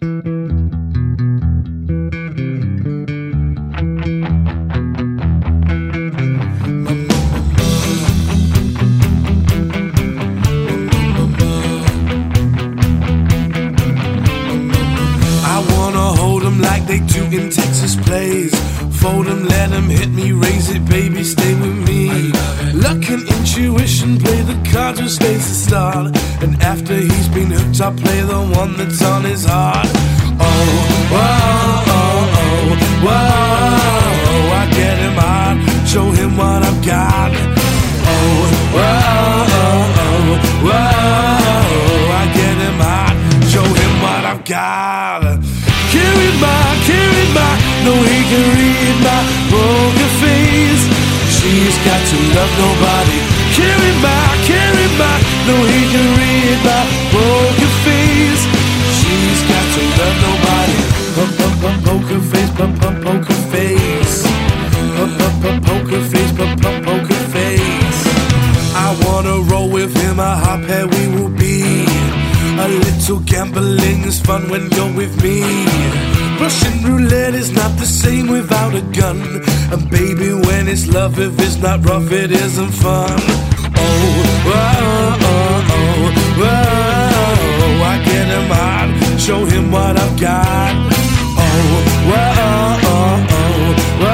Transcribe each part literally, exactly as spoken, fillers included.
Like they do in Texas plays. Fold 'em, let 'em hit me, raise it, baby, stay with me. Luck and intuition, play the cards who stays the start. And after he's been hooked, I'll play the one that's on his heart. Oh, whoa, oh, oh, whoa, I get him hard, show him what I've got. Oh, whoa, oh, oh, whoa, I get him hard, show him what I've got. Carry my, carry my, no he can read my poker face. She's got to love nobody. Carry my, carry my, no he can read my poker face. She's got to love nobody. Pump, pump, pump, poker face, pump, pump, poker face. Pump, pump, pump, poker face, pump, pump, poker face. I wanna roll with him, a hot pair we will be. A little gambling is fun when you're with me. Russian roulette is not the same without a gun. And baby, when it's love, if it's not rough, it isn't fun. Oh, whoa, oh, oh, whoa, I get him hard, show him what I've got. Oh, whoa, oh, oh,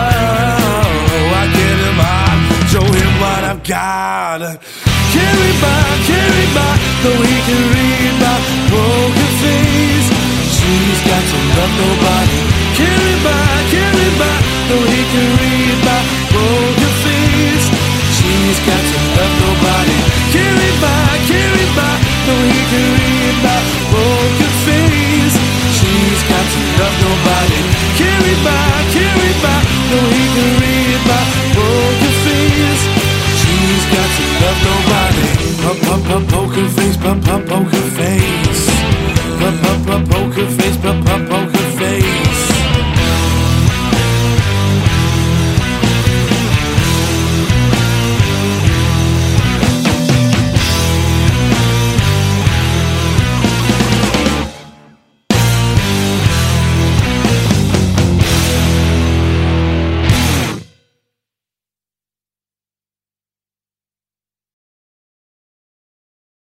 whoa, I get him hard, show him what I've got. Carry my, carry my, though he can read my poker face. She's got to love nobody. Carry my, carry my, though he can read my poker face. She's got to love nobody. Carry my, carry my, though he can read my poker face. She's got to love nobody. Carry my, carry my, though he can read my poker face. She's got to love nobody. Pump, pump, pump, poker face, pump, pump, poker face. Pump, pump, pump, poker face, pump, pump,